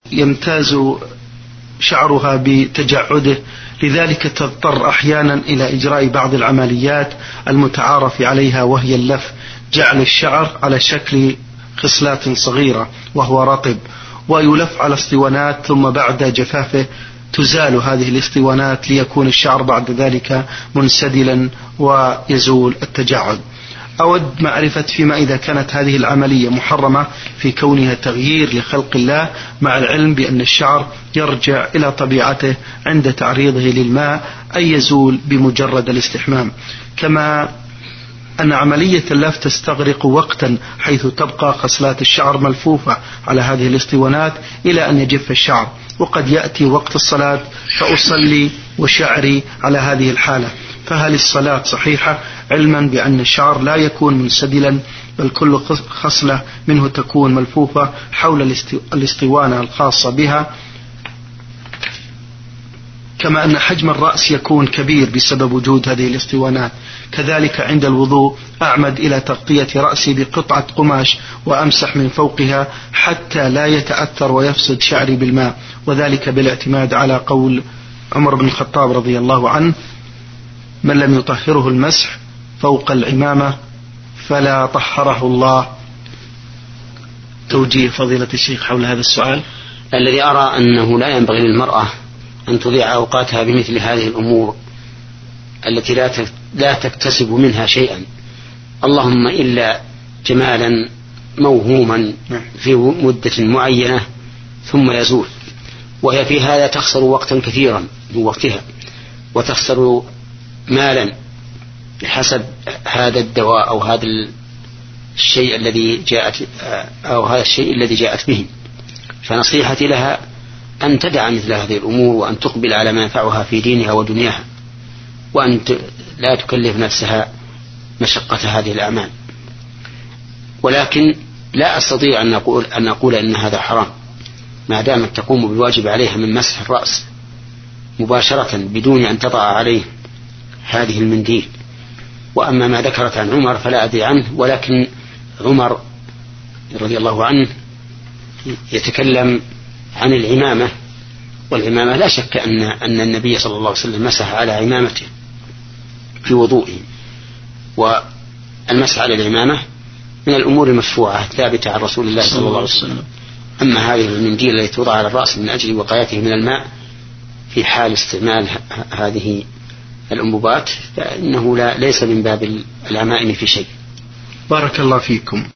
يمتاز شعرها بتجعده، لذلك تضطر أحيانا إلى إجراء بعض العمليات المتعارف عليها، وهي اللف، جعل الشعر على شكل خصلات صغيرة وهو رطب، ويلف على اسطوانات، ثم بعد جفافه تزال هذه الاسطوانات ليكون الشعر بعد ذلك منسدلا ويزول التجعد. أود معرفة فيما إذا كانت هذه العملية محرمة في كونها تغيير لخلق الله، مع العلم بأن الشعر يرجع إلى طبيعته عند تعريضه للماء، أي يزول بمجرد الاستحمام، كما أن عملية اللف تستغرق وقتا، حيث تبقى خصلات الشعر ملفوفة على هذه الاسطوانات إلى أن يجف الشعر، وقد يأتي وقت الصلاة فأصلي وشعري على هذه الحالة، فهل الصلاة صحيحة، علما بأن الشعر لا يكون منسدلا، بل كل خصلة منه تكون ملفوفة حول الاسطوانة الخاصة بها، كما أن حجم الرأس يكون كبير بسبب وجود هذه الاسطوانات. كذلك عند الوضوء أعمد إلى تغطية رأسي بقطعة قماش وأمسح من فوقها حتى لا يتأثر ويفسد شعري بالماء، وذلك بالاعتماد على قول عمر بن الخطاب رضي الله عنه: من لم يطهره المسح فوق العمامة فلا طهره الله. توجيه فضيلة الشيخ حول هذا السؤال. الذي أرى أنه لا ينبغي للمرأة أن تضيع أوقاتها بمثل هذه الأمور التي لا تكتسب منها شيئا، اللهم إلا جمالا موهوما في مدة معينة ثم يزول، وهي في هذا تخسر وقتا كثيرا من وقتها، وتخسر مالا بحسب هذا الدواء أو هذا الشيء الذي جاءت به. فنصيحتي لها أن تدع مثل هذه الأمور، وأن تقبل على ما ينفعها في دينها ودنياها، وأن لا تكلف نفسها مشقة هذه الأعمال. ولكن لا أستطيع أن أقول إن هذا حرام ما دامت تقوم بالواجب عليها من مسح الرأس مباشرة بدون أن تضع عليه هذه المنديل. وأما ما ذكرت عن عمر فلا أدري عنه، ولكن عمر رضي الله عنه يتكلم عن العمامة، والعمامة لا شك أن النبي صلى الله عليه وسلم مسح على عمامته في وضوئه، والمسح على العمامة من الأمور المشروعة الثابتة عن رسول الله صلى الله عليه وسلم. أما هذه المنديل التي توضع على الرأس من أجل وقايته من الماء في حال استعمال هذه الأنبوبات فإنه ليس من باب العمائم في شيء. بارك الله فيكم.